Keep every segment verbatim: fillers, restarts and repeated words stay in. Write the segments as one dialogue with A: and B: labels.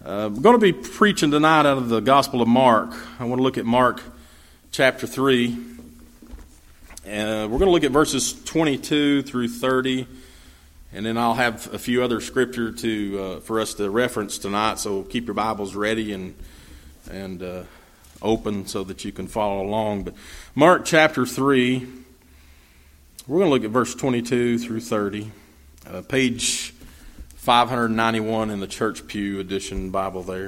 A: Uh, I'm going to be preaching tonight out of the Gospel of Mark. I want to look at Mark chapter three. Uh, we're going to look at verses twenty-two through thirty, and then I'll have a few other scripture to uh, for us to reference tonight. So keep your Bibles ready and and uh, open so that you can follow along. But Mark chapter three, we're going to look at verse twenty-two through thirty, uh, page five ninety-one in the Church Pew Edition Bible there.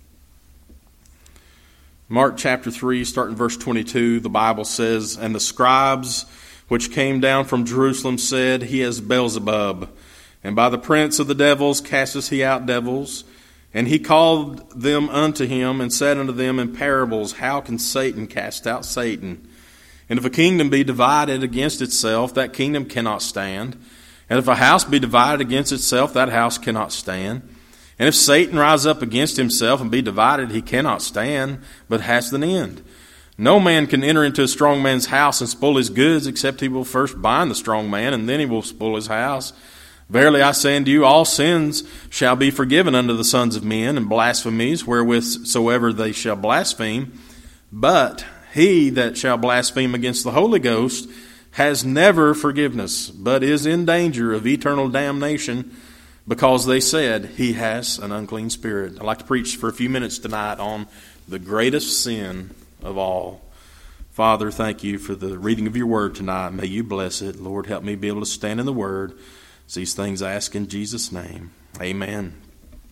A: Mark chapter three, starting verse twenty-two, the Bible says, "And the scribes which came down from Jerusalem said, He has Beelzebub, and by the prince of the devils casteth he out devils. And he called them unto him, and said unto them in parables, How can Satan cast out Satan? And if a kingdom be divided against itself, that kingdom cannot stand. And if a house be divided against itself, that house cannot stand. And if Satan rise up against himself and be divided, he cannot stand, but hath an end. No man can enter into a strong man's house and spoil his goods, except he will first bind the strong man, and then he will spoil his house. Verily I say unto you, all sins shall be forgiven unto the sons of men, and blasphemies wherewith soever they shall blaspheme. But he that shall blaspheme against the Holy Ghost has never forgiveness, but is in danger of eternal damnation, because they said, He has an unclean spirit." I'd like to preach for a few minutes tonight on the greatest sin of all. Father, thank you for the reading of your word tonight. May you bless it. Lord, help me be able to stand in the word. It's these things I ask in Jesus' name. Amen.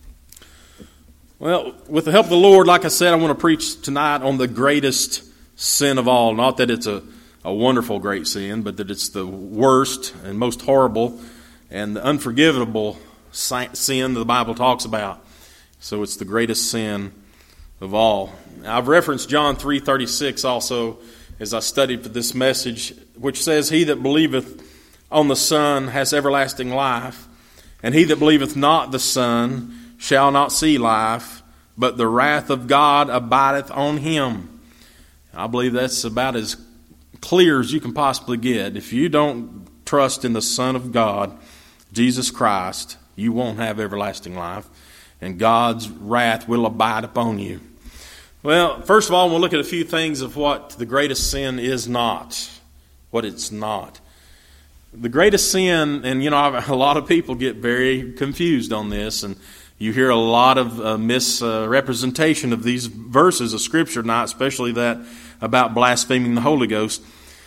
A: Well, with the help of the Lord, like I said, I want to preach tonight on the greatest sin of all. Not that it's a a wonderful great sin, but that it's the worst and most horrible and the unforgivable sin that the Bible talks about. So it's the greatest sin of all. I've referenced John three thirty-six also as I studied for this message, which says, "He that believeth on the Son has everlasting life, and he that believeth not the Son shall not see life, but the wrath of God abideth on him." I believe that's about as clear as you can possibly get. If you don't trust in the Son of God, Jesus Christ, you won't have everlasting life, and God's wrath will abide upon you. Well, first of all, we'll look at a few things of what the greatest sin is not, what it's not. The greatest sin, and you know, a lot of people get very confused on this, and you hear a lot of uh, misrepresentation uh, of these verses of Scripture tonight, especially that about blaspheming the Holy Ghost.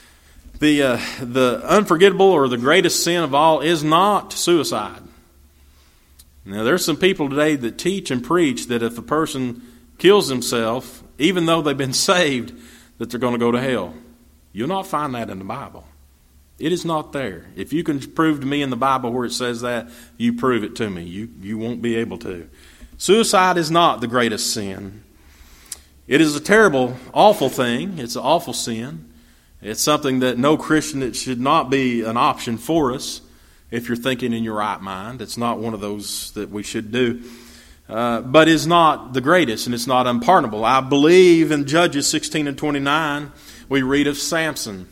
A: The uh, the unforgettable or the greatest sin of all is not suicide. Now, there's some people today that teach and preach that if a person kills himself, even though they've been saved, that they're going to go to hell. You'll not find that in the Bible. It is not there. If you can prove to me in the Bible where it says that, you prove it to me. You, you won't be able to. Suicide is not the greatest sin. It is a terrible, awful thing. It's an awful sin. It's something that no Christian, it should not be an option for us if you're thinking in your right mind. It's not one of those that we should do. Uh, but it's not the greatest, and it's not unpardonable. I believe in Judges sixteen and twenty-nine, we read of Samson,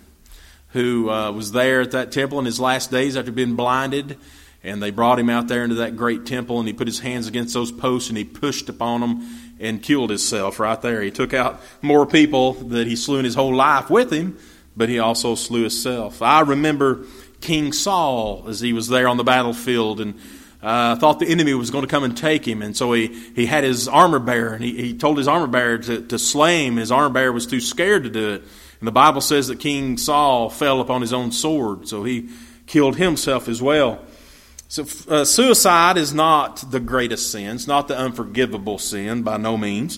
A: who uh, was there at that temple in his last days after being blinded. And they brought him out there into that great temple, and he put his hands against those posts, and he pushed upon them and killed himself right there. He took out more people that he slew in his whole life with him, but he also slew himself. I remember King Saul as he was there on the battlefield, and uh, thought the enemy was going to come and take him. And so he, he had his armor bearer, and he, he told his armor bearer to, to slay him. His armor bearer was too scared to do it. And the Bible says that King Saul fell upon his own sword, so he killed himself as well. So uh, suicide is not the greatest sin. It's not the unforgivable sin by no means.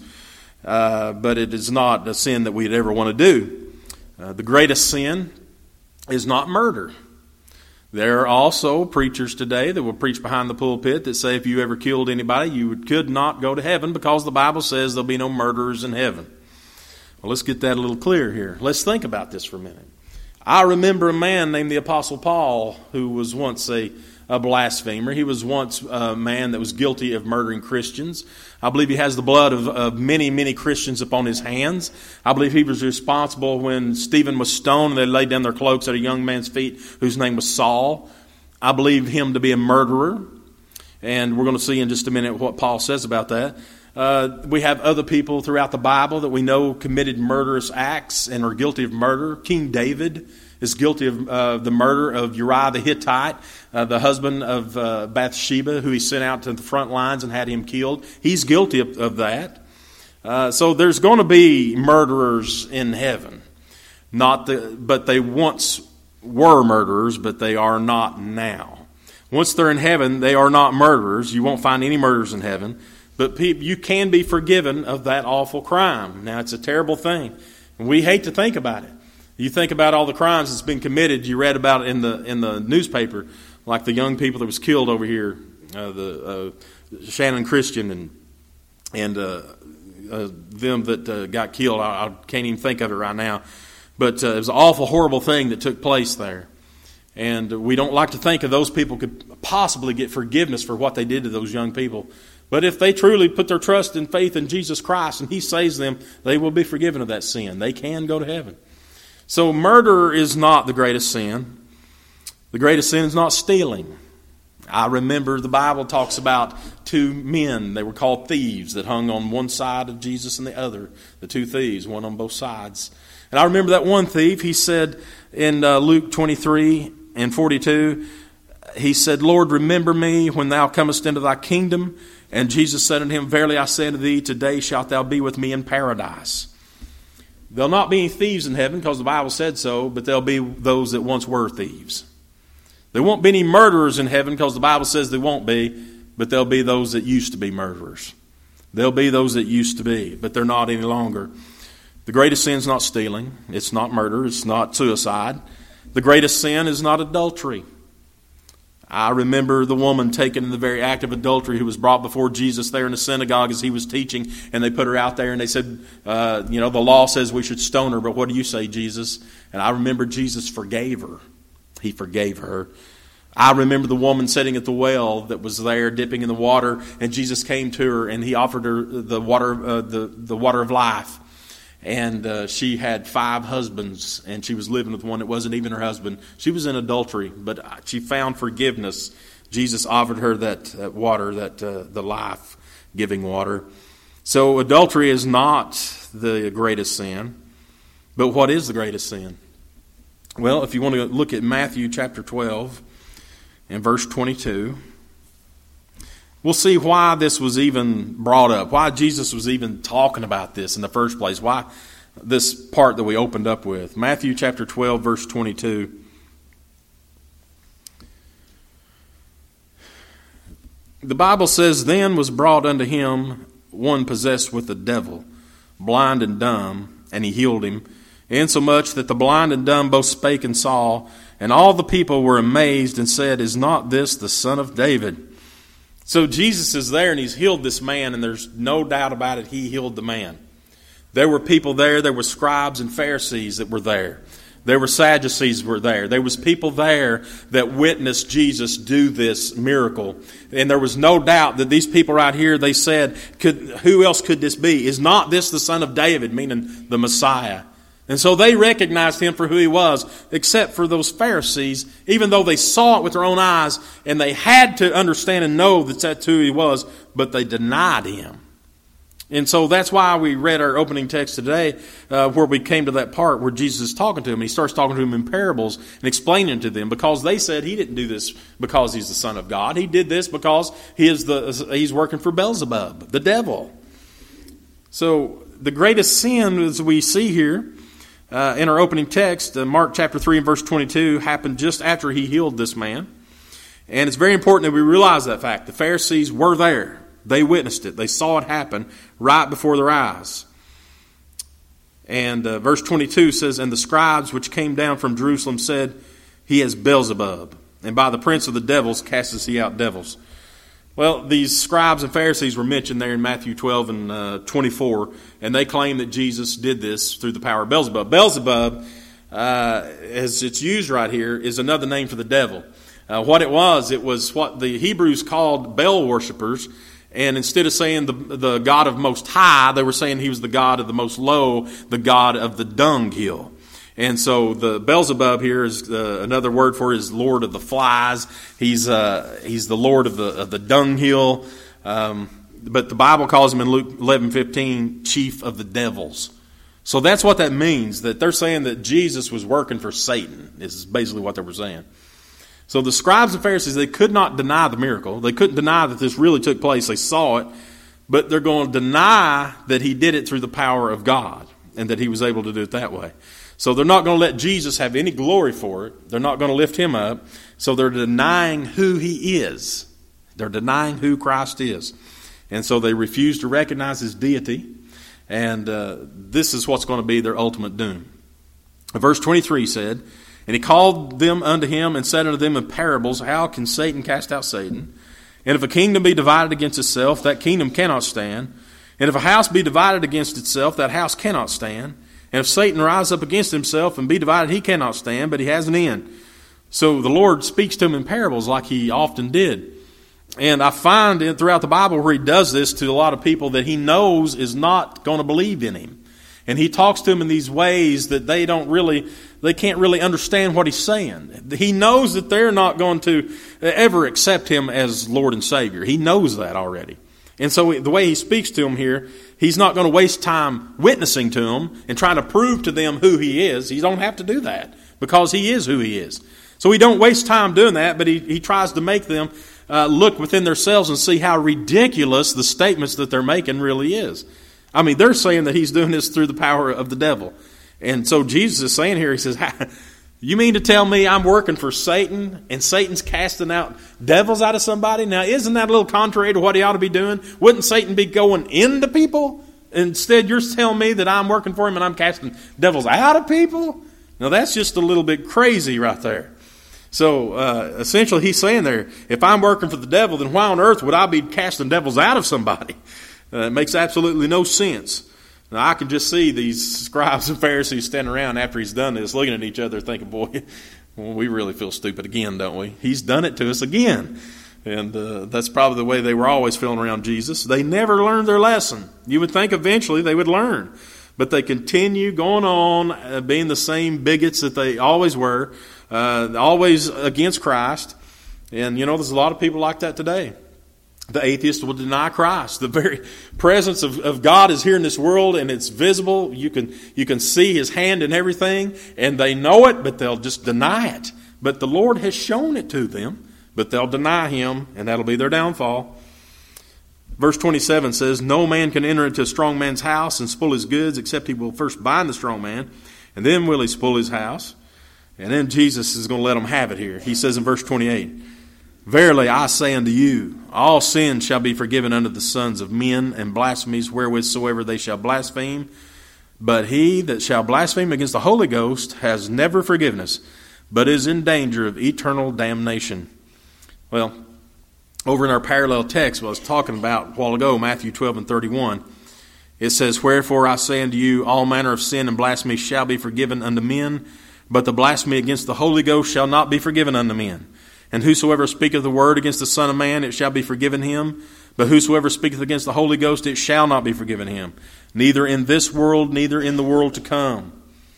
A: Uh, but it is not a sin that we'd ever want to do. Uh, the greatest sin is not murder. There are also preachers today that will preach behind the pulpit that say if you ever killed anybody, you could not go to heaven because the Bible says there'll be no murderers in heaven. Well, let's get that a little clear here. Let's think about this for a minute. I remember a man named the Apostle Paul who was once a a blasphemer. He was once a man that was guilty of murdering Christians. I believe he has the blood of, of many, many Christians upon his hands. I believe he was responsible when Stephen was stoned and they laid down their cloaks at a young man's feet whose name was Saul. I believe him to be a murderer. And we're going to see in just a minute what Paul says about that. Uh, we have other people throughout the Bible that we know committed murderous acts and are guilty of murder. King David is guilty of uh, the murder of Uriah the Hittite, uh, the husband of uh, Bathsheba, who he sent out to the front lines and had him killed. He's guilty of, of that. Uh, so there's going to be murderers in heaven. Not the, but they once were murderers, but they are not now. Once they're in heaven, they are not murderers. You won't find any murderers in heaven. But people, you can be forgiven of that awful crime. Now, it's a terrible thing. And we hate to think about it. You think about all the crimes that's been committed. You read about it in the in the newspaper, like the young people that was killed over here, uh, the uh, Shannon Christian and and uh, uh, them that uh, got killed. I, I can't even think of it right now. But uh, it was an awful, horrible thing that took place there. And we don't like to think of those people could possibly get forgiveness for what they did to those young people. But if they truly put their trust and faith in Jesus Christ and He saves them, they will be forgiven of that sin. They can go to heaven. So murder is not the greatest sin. The greatest sin is not stealing. I remember the Bible talks about two men. They were called thieves that hung on one side of Jesus and the other. The two thieves, one on both sides. And I remember that one thief, he said in uh, Luke twenty-three and forty-two, he said, Lord, remember me when thou comest into thy kingdom. And Jesus said unto him, verily I say unto thee, today shalt thou be with me in paradise. There'll not be any thieves in heaven because the Bible said so, but there'll be those that once were thieves. There won't be any murderers in heaven because the Bible says there won't be, but there'll be those that used to be murderers. There'll be those that used to be, but they're not any longer. The greatest sin is not stealing. It's not murder. It's not suicide. The greatest sin is not adultery. I remember the woman taken in the very act of adultery who was brought before Jesus there in the synagogue as He was teaching, and they put her out there and they said, uh, you know, the law says we should stone her, but what do you say, Jesus? And I remember Jesus forgave her. He forgave her. I remember the woman sitting at the well that was there dipping in the water, and Jesus came to her and He offered her the water, uh, the, the water of life. And uh, she had five husbands, and she was living with one that wasn't even her husband. She was in adultery, but she found forgiveness. Jesus offered her that, that water, that uh, the life-giving water. So adultery is not the greatest sin. But what is the greatest sin? Well, if you want to look at Matthew chapter twelve and verse twenty-two, we'll see why this was even brought up, why Jesus was even talking about this in the first place, why this part that we opened up with. Matthew chapter twelve, verse twenty-two. The Bible says, then was brought unto him one possessed with the devil, blind and dumb, and He healed him, insomuch that the blind and dumb both spake and saw, and all the people were amazed and said, is not this the Son of David? So Jesus is there and He's healed this man, and there's no doubt about it, He healed the man. There were people there. There were scribes and Pharisees that were there. There were Sadducees were there. There was people there that witnessed Jesus do this miracle. And there was no doubt that these people right here, they said, "Could who else could this be? Is not this the Son of David?" Meaning the Messiah. And so they recognized Him for who He was, except for those Pharisees, even though they saw it with their own eyes, and they had to understand and know that that's who He was, but they denied Him. And so that's why we read our opening text today, uh, where we came to that part where Jesus is talking to them. And He starts talking to them in parables and explaining to them, because they said He didn't do this because He's the Son of God. He did this because he is the He's working for Beelzebub, the devil. So the greatest sin, as we see here, Uh, in our opening text, uh, Mark chapter three and verse twenty-two, happened just after He healed this man. And it's very important that we realize that fact. The Pharisees were there. They witnessed it. They saw it happen right before their eyes. And uh, verse twenty-two says, and the scribes which came down from Jerusalem said, He has Beelzebub, and by the prince of the devils casteth he out devils. Well, these scribes and Pharisees were mentioned there in Matthew twelve and uh, twenty-four, and they claim that Jesus did this through the power of Beelzebub. Beelzebub, uh, as it's used right here, is another name for the devil. Uh, what it was, it was what the Hebrews called Baal worshipers, and instead of saying the, the God of Most High, they were saying He was the God of the Most Low, the God of the dunghill. And so the Beelzebub here is uh, another word for is Lord of the flies. He's uh, he's the Lord of the of the dunghill. Um, but the Bible calls him in Luke eleven fifteen chief of the devils. So that's what that means. That they're saying that Jesus was working for Satan. Is basically what they were saying. So the scribes and Pharisees, they could not deny the miracle. They couldn't deny that this really took place. They saw it, but they're going to deny that he did it through the power of God and that he was able to do it that way. So they're not going to let Jesus have any glory for it. They're not going to lift him up. So they're denying who he is. They're denying who Christ is. And so they refuse to recognize his deity. And uh, this is what's going to be their ultimate doom. Verse twenty-three said, "And he called them unto him and said unto them in parables, How can Satan cast out Satan? And if a kingdom be divided against itself, that kingdom cannot stand. And if a house be divided against itself, that house cannot stand. And if Satan rise up against himself and be divided, he cannot stand, but he has an end." So the Lord speaks to him in parables like he often did. And I find it throughout the Bible where he does this to a lot of people that he knows is not going to believe in him. And he talks to them in these ways that they don't really, they can't really understand what he's saying. He knows that they're not going to ever accept him as Lord and Savior. He knows that already. And so the way he speaks to them here, he's not going to waste time witnessing to them and trying to prove to them who he is. He don't have to do that because he is who he is. So he don't waste time doing that, but he, he tries to make them uh, look within themselves and see how ridiculous the statements that they're making really is. I mean, they're saying that he's doing this through the power of the devil. And so Jesus is saying here, he says, you mean to tell me I'm working for Satan and Satan's casting out devils out of somebody? Now, isn't that a little contrary to what he ought to be doing? Wouldn't Satan be going into people? Instead, you're telling me that I'm working for him and I'm casting devils out of people? Now, that's just a little bit crazy right there. So, uh, essentially, he's saying there, if I'm working for the devil, then why on earth would I be casting devils out of somebody? Uh, it makes absolutely no sense. Now, I can just see these scribes and Pharisees standing around after he's done this, looking at each other thinking, boy, well, we really feel stupid again, don't we? He's done it to us again. And uh, that's probably the way they were always feeling around Jesus. They never learned their lesson. You would think eventually they would learn. But they continue going on uh, being the same bigots that they always were, uh, always against Christ. And, you know, there's a lot of people like that today. The atheist will deny Christ. The very presence of, of God is here in this world, and it's visible. You can you can see his hand in everything, and they know it, but they'll just deny it. But the Lord has shown it to them, but they'll deny him, and that'll be their downfall. Verse twenty-seven says, "No man can enter into a strong man's house and spoil his goods, except he will first bind the strong man, and then will he spoil his house." And then Jesus is going to let them have it here. He says in verse twenty-eight, "Verily I say unto you, all sins shall be forgiven unto the sons of men, and blasphemies wherewithsoever they shall blaspheme. But he that shall blaspheme against the Holy Ghost has never forgiveness, but is in danger of eternal damnation." Well, over in our parallel text, what I was talking about a while ago, Matthew twelve and thirty-one, it says, "Wherefore I say unto you, all manner of sin and blasphemy shall be forgiven unto men, but the blasphemy against the Holy Ghost shall not be forgiven unto men. And whosoever speaketh the word against the Son of Man, it shall be forgiven him. But whosoever speaketh against the Holy Ghost, it shall not be forgiven him. Neither in this world, neither in the world to come."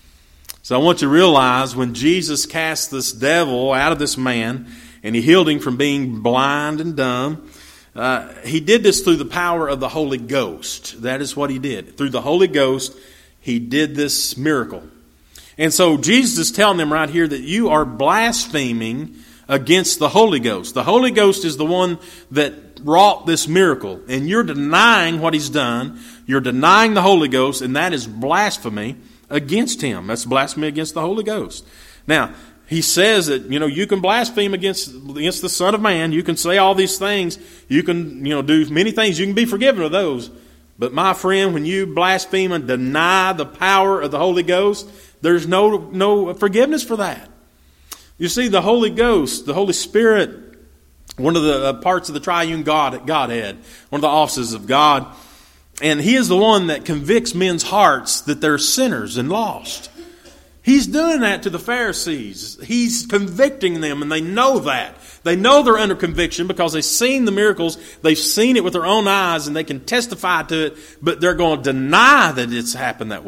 A: So I want you to realize when Jesus cast this devil out of this man, and he healed him from being blind and dumb, uh, he did this through the power of the Holy Ghost. That is what he did. Through the Holy Ghost, he did this miracle. And so Jesus is telling them right here that you are blaspheming against the Holy Ghost. The Holy Ghost is the one that wrought this miracle, and you're denying what he's done. You're denying the Holy Ghost, and that is blasphemy against him. That's blasphemy against the Holy Ghost. Now, he says that, you know, you can blaspheme against against the Son of Man. You can say all these things. You can, you know, do many things. You can be forgiven of those. But my friend, when you blaspheme and deny the power of the Holy Ghost, there's no no forgiveness for that. You see, the Holy Ghost, the Holy Spirit, one of the parts of the triune God, Godhead, one of the offices of God, and he is the one that convicts men's hearts that they're sinners and lost. He's doing that to the Pharisees. He's convicting them, and they know that. They know they're under conviction because they've seen the miracles. They've seen it with their own eyes, and they can testify to it, but they're going to deny that it's happened that way.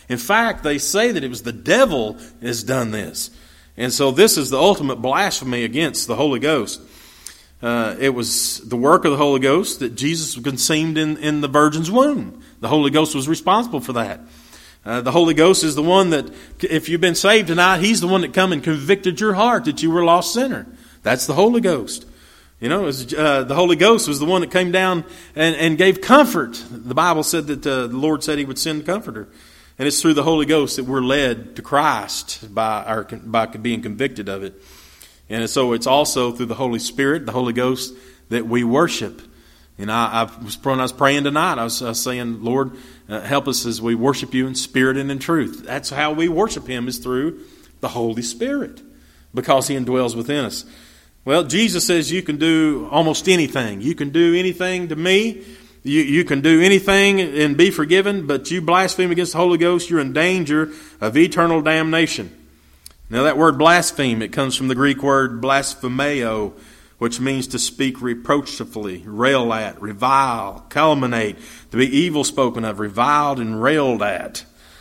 A: In fact, they say that it was the devil has done this. And so this is the ultimate blasphemy against the Holy Ghost. Uh, it was the work of the Holy Ghost that Jesus was conceived in, in the virgin's womb. The Holy Ghost was responsible for that. Uh, the Holy Ghost is the one that, if you've been saved tonight, He's the one that come and convicted your heart that you were a lost sinner. That's the Holy Ghost. You know, it was, uh, the Holy Ghost was the one that came down and, and gave comfort. The Bible said that uh, the Lord said He would send a comforter. And it's through the Holy Ghost that we're led to Christ by our by being convicted of it. And so it's also through the Holy Spirit, the Holy Ghost, that we worship. And I, I, was, when I was praying tonight, I was, I was saying, Lord, uh, help us as we worship You in spirit and in truth. That's how we worship Him, is through the Holy Spirit, because He indwells within us. Well, Jesus says you can do almost anything. You can do anything to me. You, you can do anything and be forgiven, but you blaspheme against the Holy Ghost, you're in danger of eternal damnation. Now that word blaspheme, it comes from the Greek word blasphemeo, which means to speak reproachfully, rail at, revile, calumniate, to be evil spoken of, reviled and railed at.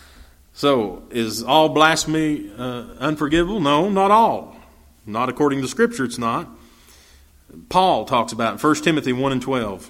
A: So, is all blasphemy uh, unforgivable? No, not all. Not according to Scripture, it's not. Paul talks about it in First Timothy one and twelve.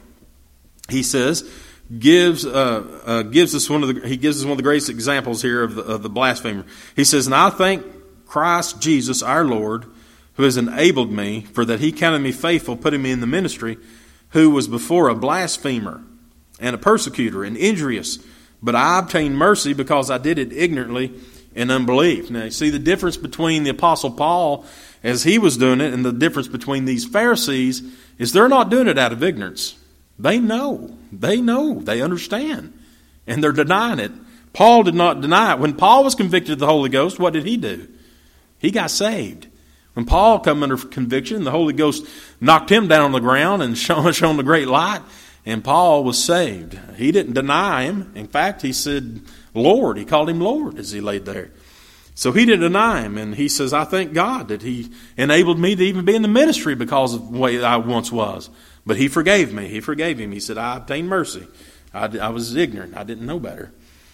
A: He says, gives uh, uh, gives us one of the he gives us one of the greatest examples here of the, of the blasphemer. He says, "And I thank Christ Jesus our Lord, who has enabled me, for that He counted me faithful, putting me in the ministry, who was before a blasphemer and a persecutor and injurious, but I obtained mercy because I did it ignorantly in unbelief." Now, you see the difference between the Apostle Paul as he was doing it and the difference between these Pharisees is they're not doing it out of ignorance. They know. They know. They understand. And they're denying it. Paul did not deny it. When Paul was convicted of the Holy Ghost, what did he do? He got saved. When Paul came under conviction, the Holy Ghost knocked him down on the ground and shone, shone the great light, and Paul was saved. He didn't deny Him. In fact, he said, Lord. He called Him Lord as he laid there. So he didn't deny Him, and he says, I thank God that He enabled me to even be in the ministry because of the way I once was. But He forgave me. He forgave him. He said, I obtained mercy. I, I was ignorant. I didn't know better.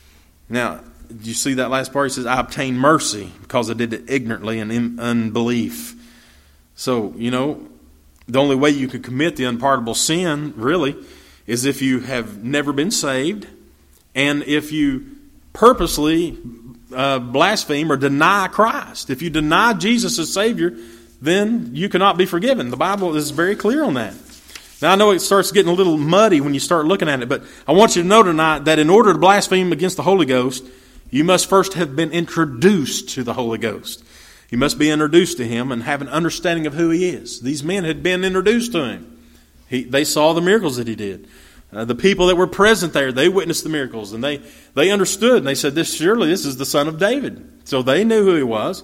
A: Now, did you see that last part? He says, I obtained mercy because I did it ignorantly and in unbelief. So, you know, the only way you can commit the unpardonable sin, really, is if you have never been saved and if you purposely uh, blaspheme or deny Christ. If you deny Jesus as Savior, then you cannot be forgiven. The Bible is very clear on that. Now, I know it starts getting a little muddy when you start looking at it, but I want you to know tonight that in order to blaspheme against the Holy Ghost, you must first have been introduced to the Holy Ghost. You must be introduced to Him and have an understanding of who He is. These men had been introduced to Him. He, they saw the miracles that He did. Uh, the people that were present there, they witnessed the miracles, and they, they understood, and they said, "This surely this is the Son of David." So they knew who He was.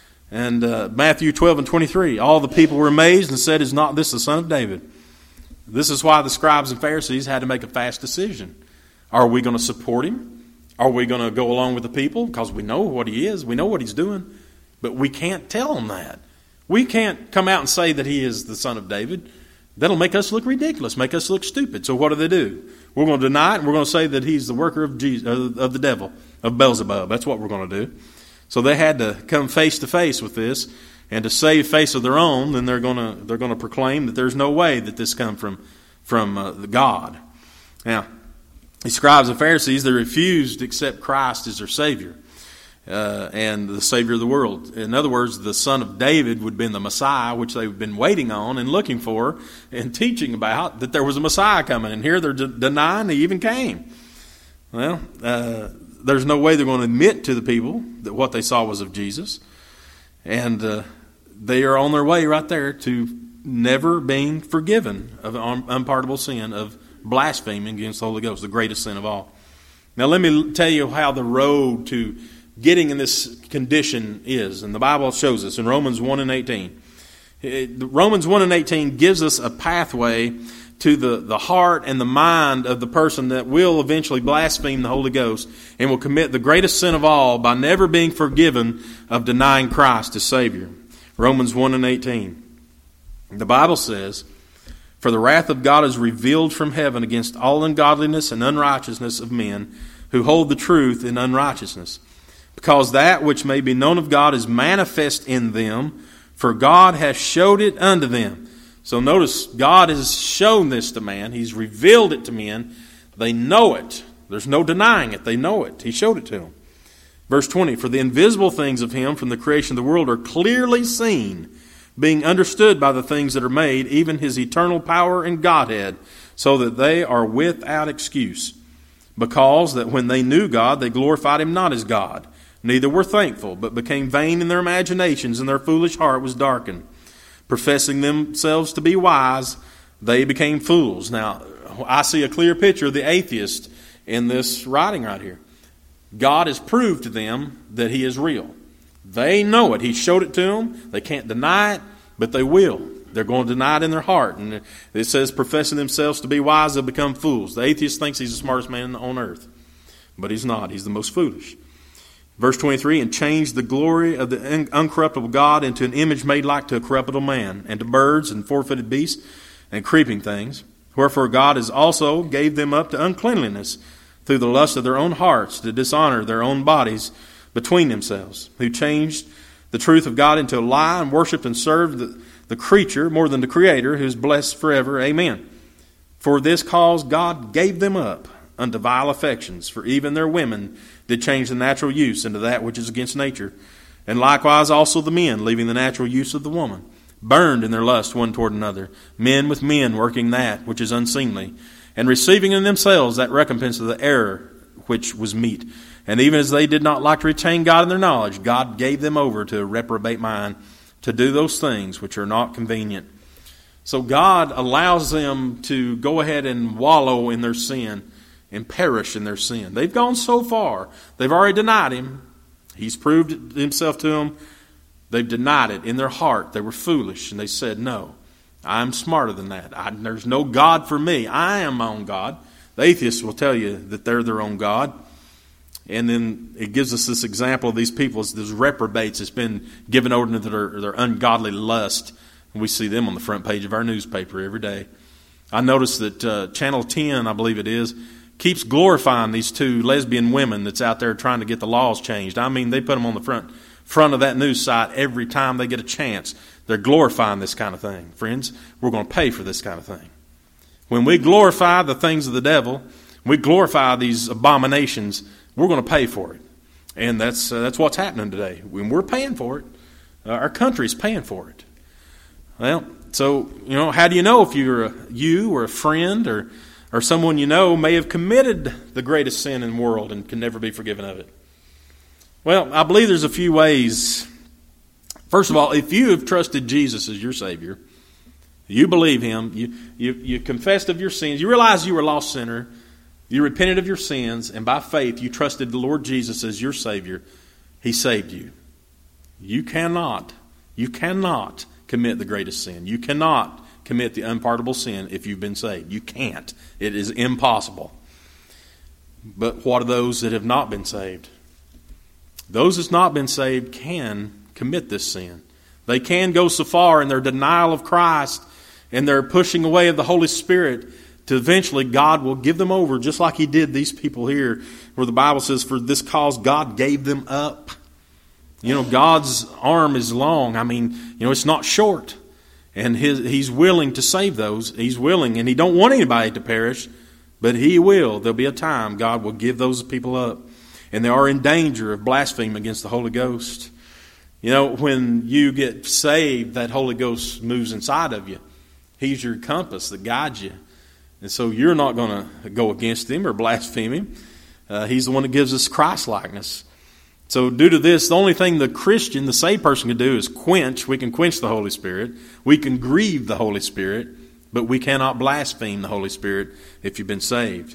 A: And uh, Matthew twelve and twenty-three, all the people were amazed and said, "Is not this the Son of David?" This is why the scribes and Pharisees had to make a fast decision. Are we going to support Him? Are we going to go along with the people? Because we know what He is. We know what He's doing. But we can't tell them that. We can't come out and say that He is the Son of David. That'll make us look ridiculous, make us look stupid. So what do they do? We're going to deny it, and we're going to say that He's the worker of Jesus, of the devil, of Beelzebub. That's what we're going to do. So they had to come face to face with this. And to save face of their own, then they're going to they're going to proclaim that there's no way that this come from from uh, God. Now, the scribes and Pharisees, they refused to accept Christ as their Savior uh, and the Savior of the world. In other words, the Son of David would have been the Messiah, which they've been waiting on and looking for and teaching about, that there was a Messiah coming. And here they're de- denying He even came. Well, uh, there's no way they're going to admit to the people that what they saw was of Jesus. And uh, they are on their way right there to never being forgiven of an unpardonable sin of blaspheming against the Holy Ghost, the greatest sin of all. Now let me tell you how the road to getting in this condition is. And the Bible shows us in Romans one and eighteen. It, Romans one and eighteen gives us a pathway to the, the heart and the mind of the person that will eventually blaspheme the Holy Ghost and will commit the greatest sin of all by never being forgiven of denying Christ as Savior. Romans one and eighteen. The Bible says, "For the wrath of God is revealed from heaven against all ungodliness and unrighteousness of men, who hold the truth in unrighteousness. Because that which may be known of God is manifest in them, for God has showed it unto them. So notice, God has shown this to man. He's revealed it to men. They know it. There's no denying it. They know it. He showed it to them. Verse twenty, for the invisible things of him from the creation of the world are clearly seen, being understood by the things that are made, even his eternal power and Godhead, so that they are without excuse. Because that when they knew God, they glorified him not as God, neither were thankful, but became vain in their imaginations, and their foolish heart was darkened. Professing themselves to be wise, they became fools. Now, I see a clear picture of the atheist in this writing right here. God has proved to them that he is real. They know it. He showed it to them. They can't deny it, but they will. They're going to deny it in their heart. And it says, professing themselves to be wise, they'll become fools. The atheist thinks he's the smartest man on earth, but he's not. He's the most foolish. Verse twenty-three, and changed the glory of the uncorruptible God into an image made like to a corruptible man, and to birds and four-footed beasts and creeping things. Wherefore God has also gave them up to uncleanliness through the lust of their own hearts, to dishonor their own bodies between themselves, who changed the truth of God into a lie, and worshipped and served the, the creature more than the Creator, who is blessed forever. Amen. For this cause God gave them up unto vile affections, for even their women did change the natural use into that which is against nature. And likewise also the men, leaving the natural use of the woman, burned in their lust one toward another, men with men working that which is unseemly, and receiving in themselves that recompense of the error which was meet. And even as they did not like to retain God in their knowledge, God gave them over to a reprobate mind, to do those things which are not convenient. So God allows them to go ahead and wallow in their sin and perish in their sin. They've gone so far. They've already denied him. He's proved himself to them. They've denied it in their heart. They were foolish, and they said, no, I'm smarter than that. I, there's no God for me. I am my own God. The atheists will tell you that they're their own God. And then it gives us this example of these people, these reprobates that's been given over to their, their ungodly lust. And we see them on the front page of our newspaper every day. I noticed that uh, Channel ten, I believe it is, keeps glorifying these two lesbian women that's out there trying to get the laws changed. I mean, they put them on the front front of that news site every time they get a chance. They're glorifying this kind of thing. Friends, we're going to pay for this kind of thing. When we glorify the things of the devil, we glorify these abominations, we're going to pay for it. And that's uh, that's what's happening today. When we're paying for it, uh, our country's paying for it. Well, so, you know, how do you know if you're a, you or a friend or or someone you know may have committed the greatest sin in the world and can never be forgiven of it? Well, I believe there's a few ways. First of all, if you have trusted Jesus as your Savior, you believe him, you, you, you confessed of your sins, you realize you were a lost sinner, you repented of your sins, and by faith you trusted the Lord Jesus as your Savior, he saved you. You cannot, you cannot commit the greatest sin. You cannot commit the unpardonable sin if you've been saved. You can't. It is impossible. But what are those that have not been saved? Those that's not been saved can commit this sin. They can go so far in their denial of Christ and their pushing away of the Holy Spirit to eventually God will give them over, just like he did these people here, where the Bible says, for this cause God gave them up. You know, God's arm is long. I mean, you know, it's not short. And his, he's willing to save those. He's willing, and he don't want anybody to perish, but he will. There'll be a time God will give those people up. And they are in danger of blaspheming against the Holy Ghost. You know, when you get saved, that Holy Ghost moves inside of you. He's your compass that guides you. And so you're not going to go against him or blaspheme him. Uh, he's the one that gives us Christ-likeness. So due to this, the only thing the Christian, the saved person can do is quench. We can quench the Holy Spirit. We can grieve the Holy Spirit. But we cannot blaspheme the Holy Spirit if you've been saved.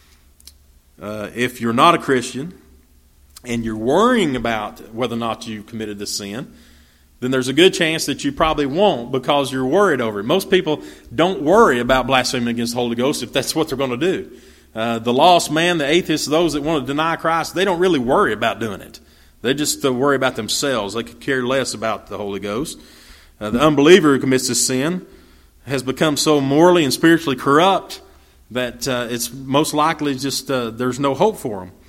A: Uh, if you're not a Christian and you're worrying about whether or not you've committed this sin, then there's a good chance that you probably won't because you're worried over it. Most people don't worry about blaspheming against the Holy Ghost if that's what they're going to do. Uh, the lost man, the atheists, those that want to deny Christ, they don't really worry about doing it. They just uh, worry about themselves. They could care less about the Holy Ghost. Uh, the unbeliever who commits this sin has become so morally and spiritually corrupt that uh, it's most likely just uh, there's no hope for them.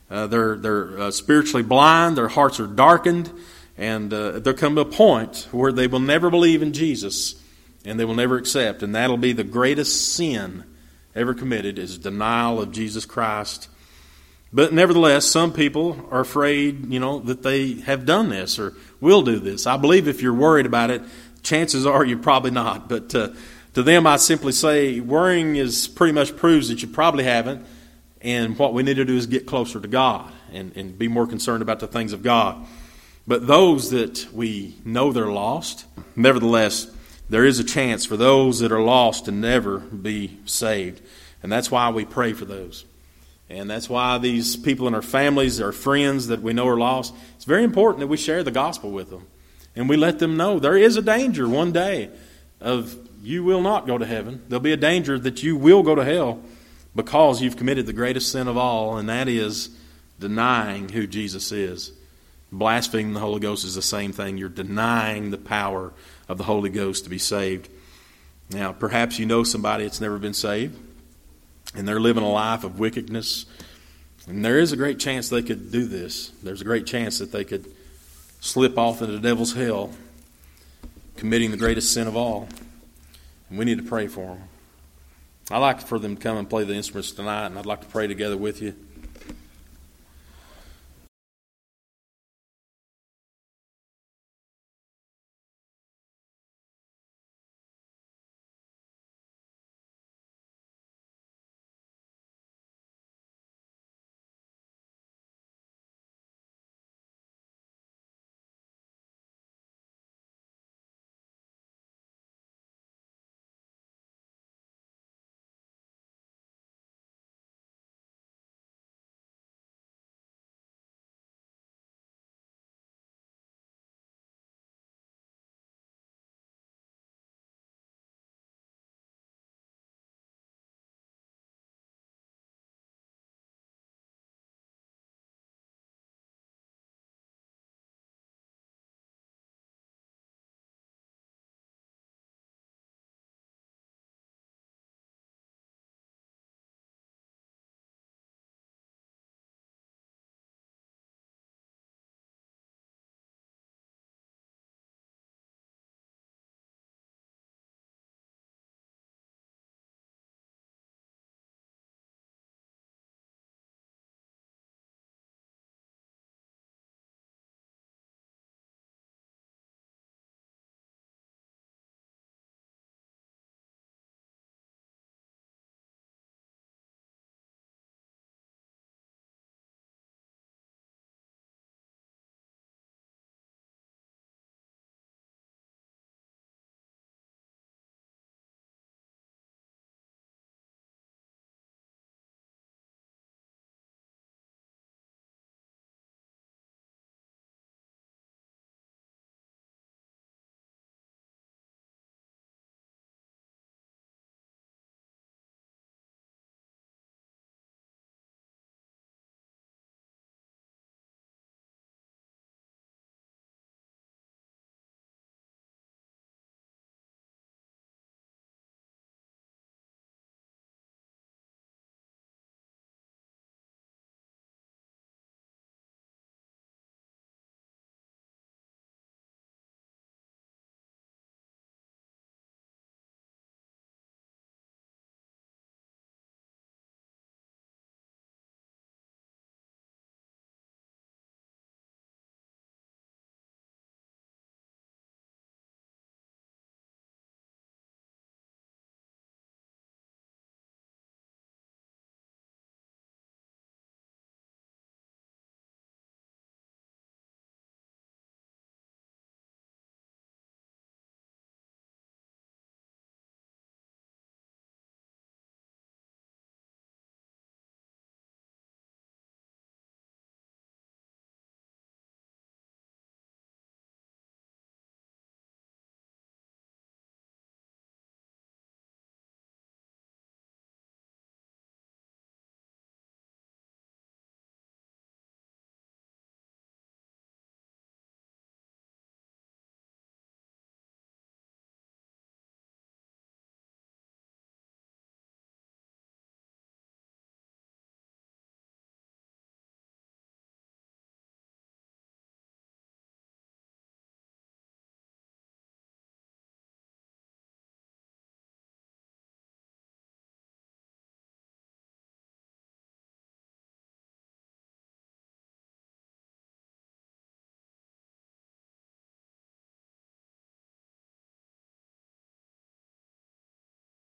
A: Uh, they're they're uh, spiritually blind. Their hearts are darkened. And uh, there'll come to a point where they will never believe in Jesus and they will never accept. And that'll be the greatest sin ever committed, is denial of Jesus Christ. But nevertheless, some people are afraid, you know, that they have done this or will do this. I believe if you're worried about it, chances are you're probably not. But uh, to them, I simply say worrying is pretty much proves that you probably haven't. And what we need to do is get closer to God and, and be more concerned about the things of God. But those that we know they're lost, nevertheless, there is a chance for those that are lost to never be saved. And that's why we pray for those. And that's why these people in our families, our friends that we know are lost, it's very important that we share the gospel with them. And we let them know there is a danger one day of you will not go to heaven. There'll be a danger that you will go to hell because you've committed the greatest sin of all, and that is denying who Jesus is. Blaspheming the Holy Ghost is the same thing. You're denying the power of the Holy Ghost to be saved. Now, perhaps you know somebody that's never been saved, and they're living a life of wickedness. And there is a great chance they could do this. There's a great chance that they could slip off into the devil's hell, committing the greatest sin of all. And we need to pray for them. I'd like for them to come and play the instruments tonight, and I'd like to pray together with you.